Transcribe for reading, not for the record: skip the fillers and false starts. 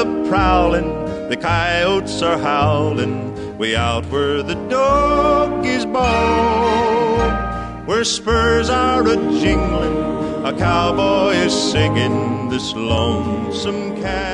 up prowling, the coyotes are howling, way out where the doggies bawl. Where spurs are a-jingling, a cowboy is singing this lonesome cat.